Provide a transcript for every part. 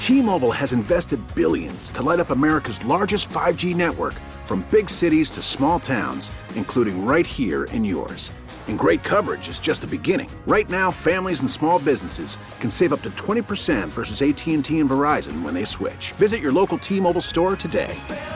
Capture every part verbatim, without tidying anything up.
T-Mobile has invested billions to light up America's largest five G network, from big cities to small towns, including right here in yours. And great coverage is just the beginning. Right now, families and small businesses can save up to twenty percent versus A T and T and Verizon when they switch. Visit your local T-Mobile store today.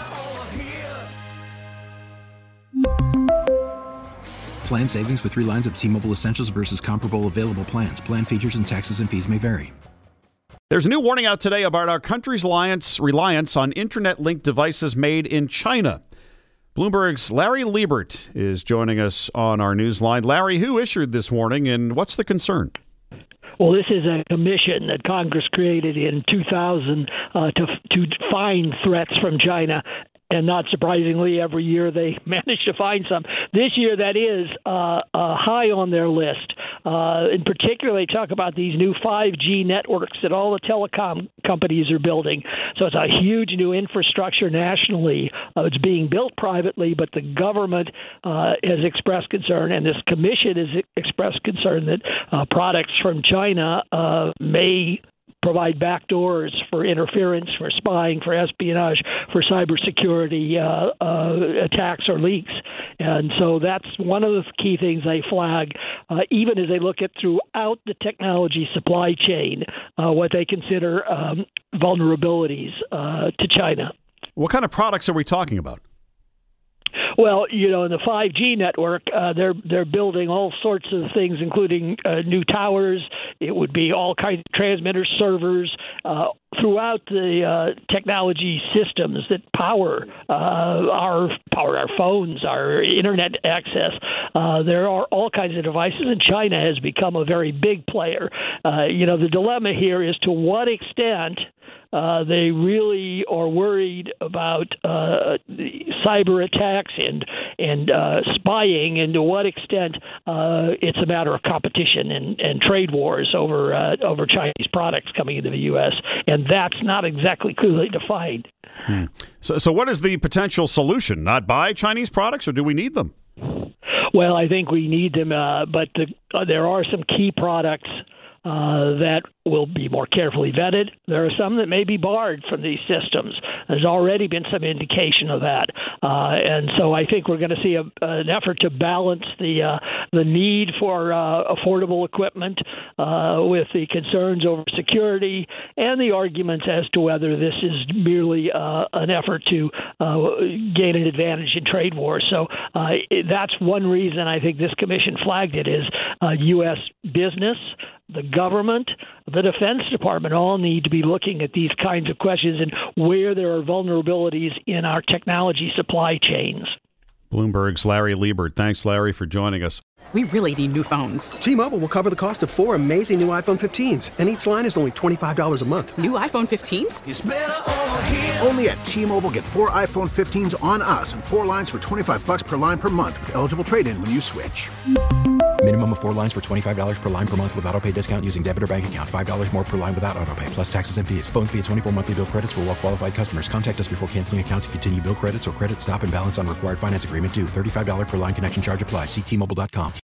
Plan savings with three lines of T-Mobile Essentials versus comparable available plans. Plan features and taxes and fees may vary. There's a new warning out today about our country's reliance on internet-linked devices made in China. Bloomberg's Larry Liebert is joining us on our newsline. Larry, who issued this warning, and what's the concern? Well, this is a commission that Congress created in two thousand uh, to to find threats from China. And not surprisingly, every year they manage to find some. This year, that is uh, uh, high on their list. Uh, in particular, they talk about these new five G networks that all the telecom companies are building. So it's a huge new infrastructure nationally. Uh, it's being built privately, but the government uh, has expressed concern, and this commission has expressed concern that uh, products from China uh, may provide backdoors for interference, for spying, for espionage, for cybersecurity uh, uh, attacks or leaks. And so that's one of the key things they flag, uh, even as they look at throughout the technology supply chain, uh, what they consider um, vulnerabilities uh, to China. What kind of products are we talking about? Well, you know, in the five G network, uh, they're they're building all sorts of things, including uh, new towers. It would be all kinds of transmitter servers uh, throughout the uh, technology systems that power uh, our power our phones, our internet access. Uh, there are all kinds of devices, and China has become a very big player. Uh, you know, the dilemma here is to what extent Uh, they really are worried about uh, cyber attacks and and uh, spying, and to what extent uh, it's a matter of competition and, and trade wars over uh, over Chinese products coming into the U S, and that's not exactly clearly defined. Hmm. So, so what is the potential solution? Not buy Chinese products, or do we need them? Well, I think we need them, uh, but the, uh, there are some key products Uh, that will be more carefully vetted. There are some that may be barred from these systems. There's already been some indication of that. Uh, and so I think we're going to see a, an effort to balance the uh, the need for uh, affordable equipment uh, with the concerns over security and the arguments as to whether this is merely uh, an effort to uh, gain an advantage in trade wars. So uh, that's one reason I think this commission flagged it is uh, U S business, the government, the Defense Department all need to be looking at these kinds of questions and where there are vulnerabilities in our technology supply chains. Bloomberg's Larry Liebert. Thanks, Larry, for joining us. We really need new phones. T-Mobile will cover the cost of four amazing new iPhone fifteens, and each line is only twenty-five dollars a month. New iPhone fifteens? It's better over here. Only at T-Mobile, get four iPhone fifteens on us and four lines for twenty-five dollars per line per month with eligible trade-in when you switch. Minimum of four lines for twenty-five dollars per line per month with autopay discount using debit or bank account. five dollars more per line without autopay, plus taxes and fees. Phone fee at twenty-four monthly bill credits for well-qualified customers. Contact us before canceling account to continue bill credits or credit stop and balance on required finance agreement due. thirty-five dollars per line connection charge applies. See T Mobile dot com.